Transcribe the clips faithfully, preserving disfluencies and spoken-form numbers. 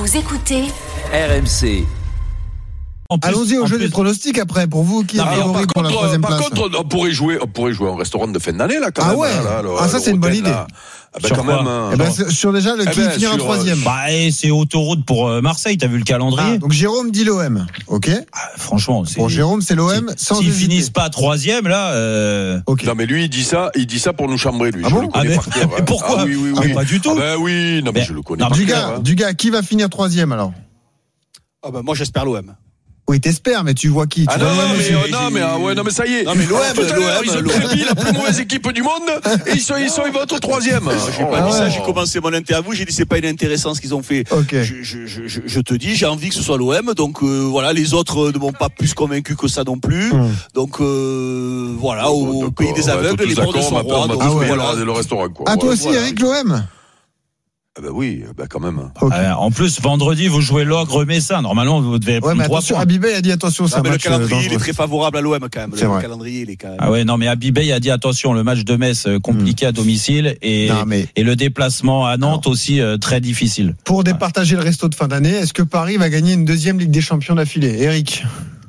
Vous écoutez R M C. Plus, Allons-y au jeu plus... des pronostics après. Pour vous, qui est favori pour la troisième place? Par contre, on pourrait jouer, on pourrait jouer un restaurant de fin d'année là. Quand ah même, ouais. Là, là, ah ça c'est une bonne idée. Là. Ah ben sur quand quoi même. Hein, eh ben, sur déjà le eh qui ben, finira sur, troisième. Bah c'est autoroute pour Marseille. T'as vu le calendrier? Ah, donc Jérôme dit l'O M. Ok. Ah, franchement, c'est... pour Jérôme c'est l'O M. Si, sans s'ils hésiter. finissent pas troisième là. Euh... Ok. Non mais lui il dit ça, il dit ça pour nous chambrer lui. Ah je bon le connais ah mais, par cœur. mais pourquoi? Ah, oui, oui, ah, oui. Pas du tout. Ah ben oui, non mais, mais je le connais non, par du cœur. gars, Hein. du gars, qui va finir troisième alors? Ah bah moi j'espère l'O M. Oui, t'espères, mais tu vois qui? Tu Ah vois non, l'O M mais, aussi. euh, non, mais, ah ouais, non, mais ça y est. Non, mais l'O M, Tout à l'heure, l'O M, ils ont prévu la plus mauvaise équipe du monde, et ils sont, ils sont, ils vont être au troisième. J'ai pas Ah dit ouais. ça, j'ai commencé mon interview, j'ai dit c'est pas inintéressant ce qu'ils ont fait. Ok. Je, je, je, je, je te dis, j'ai envie que ce soit l'O M, donc euh, voilà, les autres ne m'ont pas plus convaincu que ça non plus. Hum. Donc euh, voilà, au Donc, pays des on va être aveugles, tous les bords de d'accord, son on va roi. pas- on Donc va tous ouais. payer voilà. le le restaurant, quoi. Ah toi Ouais, aussi, voilà. Eric, l'O M? Ah ben oui, ben quand même. Ok. Euh, en plus, vendredi, vous jouez l'Ogre Messin. Normalement, vous devez Ouais, prendre mais trois attention, points. Abibé a dit attention, c'est Ah, un mais le match euh, calendrier il est dangereux. très favorable à l'O M quand même. C'est Le vrai. calendrier il est quand même. Ah ouais, non, mais Abibé a dit attention, le match de Metz euh, compliqué à domicile et, Non, mais- et le déplacement à Nantes aussi euh, très difficile. Pour départager le resto de fin d'année, est-ce que Paris va gagner une deuxième Ligue des Champions d'affilée? Eric?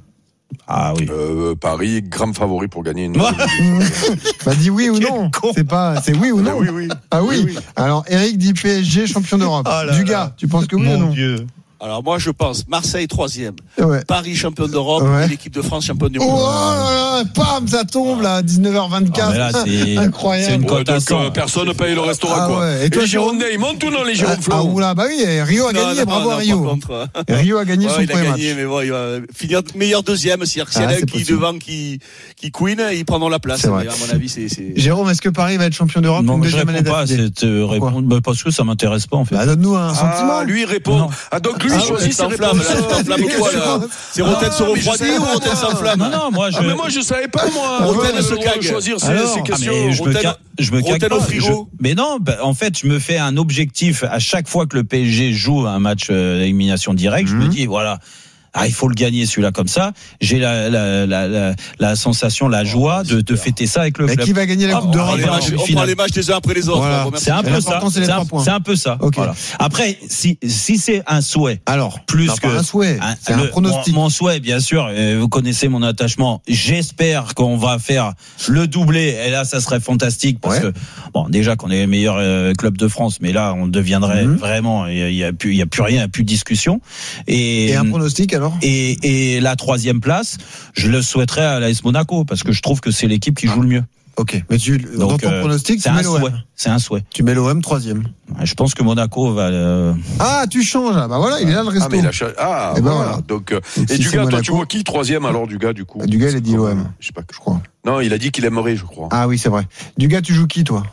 Ah oui. Euh, Paris, grand favori pour gagner une. Ouais. Bah dis oui ou Quel non. con. C'est pas, c'est oui ou non. oui, oui. Ah oui. Oui, oui. Alors Eric dit P S G champion d'Europe. Oh là Du là. gars, tu penses que oui Mon ou non? Dieu. Alors moi je pense Marseille troisième, Ouais. Paris champion d'Europe, Ouais. et l'équipe de France championne du Oh monde. là là, pam, ça tombe là, dix-neuf heures vingt-quatre. Ah, mais là, c'est- Incroyable. c'est une Ouais, cote à donc, cent. euh, personne ne paye le restaurant, Ah quoi. ouais. Et Et, toi, les Jérôme Girondins, ils montent ou non, les Ah, Jérôme Flo? ah, oula, bah oui, Rio a Non, gagné, non, bravo non, à par Rio. contre, Rio a gagné ouais, son il a premier gagné, match. mais bon, il va finir meilleur deuxième. C'est-à-dire que s'il y en Ah, a un c'est qui est possible. devant, qui, qui queen, ils prendront la place. C'est vrai. Mais à mon avis, c'est, c'est... Jérôme, est-ce que Paris va être champion d'Europe Non, une mais je deuxième année réponds pas à d'affilée? cette euh, Pourquoi réponse bah, parce que ça m'intéresse pas en fait. Bah donne-nous un sentiment. Ah, lui, il répond. Non. Ah, donc lui, Ah, il ouais, choisit ses s'enflamme, réponses. là, il s'enflamme Qu'est-ce quoi, que là tu veux? C'est Rotten se Ah, mais je refroidit savais ou pas. Rotten s'enflamme? Non, non, moi je. Ah, mais moi, je savais pas, moi. Rotten Ouais, se le droit de cague. choisir ses, Alors, ses Ah, questions. mais je me Rotten- cague, je me cague Rotten pas. au frigo. Je- mais non, bah, en fait, je me fais un objectif à chaque fois que le P S G joue un match euh, d'élimination directe. Je me Mhm. dis voilà. Ah, il faut le gagner celui-là comme ça. J'ai la, la, la, la, la sensation, la joie de, de fêter ça avec le Mais club. qui va gagner la Ah, Coupe on On d'Europe prend les va matchs- en on prend demi-finale. les matchs les uns après les autres. Voilà. Bon, merci. C'est un peu ça. L'important, c'est les C'est trois un, points. c'est un peu ça. Ok. Voilà. Après, si, si c'est un souhait, Alors, plus non, que pas un souhait, un- c'est un le- pronostic. Mon, mon souhait, bien sûr. euh, vous connaissez mon attachement. J'espère qu'on va faire le doublé. Et là, ça serait fantastique parce Ouais. que bon, déjà qu'on est les meilleurs euh, clubs de France, mais là, on deviendrait Mhm. vraiment. Il y a plus, il y a plus rien, il y a plus de discussion. Et Et un pronostic alors? et, et la troisième place, je le souhaiterais à l'A S Monaco parce que je trouve que c'est l'équipe qui joue le mieux. Ok. Mais tu, dans Donc, ton euh, pronostic, c'est tu un mets l'O souhait. M. C'est un souhait. Tu mets l'O M troisième. Je pense que Monaco va. euh, Ah, tu changes. Ah, bah voilà, il est là le resto. Ah, mais il a cha- ah, Eh ben voilà. voilà. Donc, euh, Donc, et si du c'est gars, toi, Monaco- tu vois qui troisième alors du gars, du coup? Du gars, il a dit l'O M. Je sais pas. Je crois. Non, il a dit qu'il aimerait, je crois. Ah oui, c'est vrai. Du gars, tu joues qui, toi?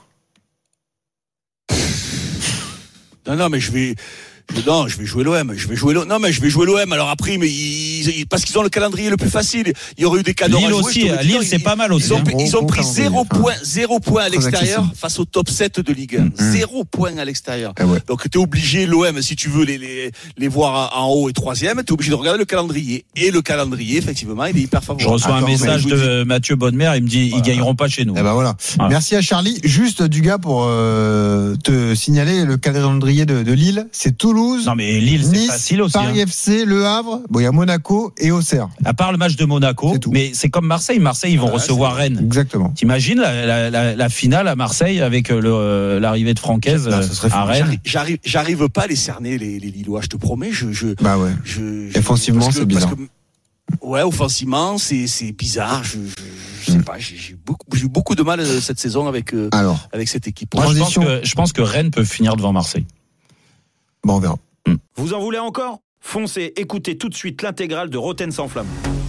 Non, non, mais je vais. je- Non, je vais jouer l'O M. Je vais jouer l'O M. Non, mais je vais jouer l'O M. Alors après, mais ils, ils- parce qu'ils ont le calendrier le plus facile. Il y aurait eu des cadeaux à Lille jouer. aussi. je t'aurais dit, Lille, non, c'est ils- pas mal aussi. Ils ont, hein. pris- ils ont Bon pris calendrier. zéro Enfin, point, zéro point à très l'extérieur accessible. face au top sept de Ligue un. Mm. Zéro point à l'extérieur. Eh ouais. Donc, t'es obligé, l'O M, si tu veux les, les, les voir en haut et troisième, t'es obligé de regarder le calendrier. Et le calendrier, effectivement, il est hyper Je favorable. reçois un Attends, message mais je vous de Mathieu Bonnemer. Il me dit Voilà. ils gagneront pas chez nous. Eh ben voilà. Voilà. Merci à Charlie. Juste du gars pour euh, te signaler le calendrier de, de Lille. C'est Toulouse, Non mais Lille, c'est Nice, facile aussi. Paris hein. F C, Le Havre. Bon, il y a Monaco et Auxerre. À part le match de Monaco, C'est tout. mais c'est comme Marseille. Marseille, ils vont Ouais, recevoir c'est- Rennes. Exactement. T'imagines la, la, la, la finale à Marseille avec le, euh, l'arrivée de Francaise Ah, euh, ça serait à fou. Rennes. J'arrive, j'arrive, j'arrive pas à les cerner, les, les Lillois, je te promets. Je, je, Bah ouais. je, je- Offensivement, parce que- c'est bizarre. parce que- ouais, offensivement, c'est, c'est bizarre. Je, je, je sais Mm. pas, j'ai, j'ai beaucoup, j'ai eu beaucoup de mal euh, cette saison avec, euh, Alors, avec cette équipe. Moi, je pense, Transition. que, je pense que Rennes peut finir devant Marseille. bon, on verra. Vous en voulez encore ? Foncez, écoutez tout de suite l'intégrale de Rotten sans flamme.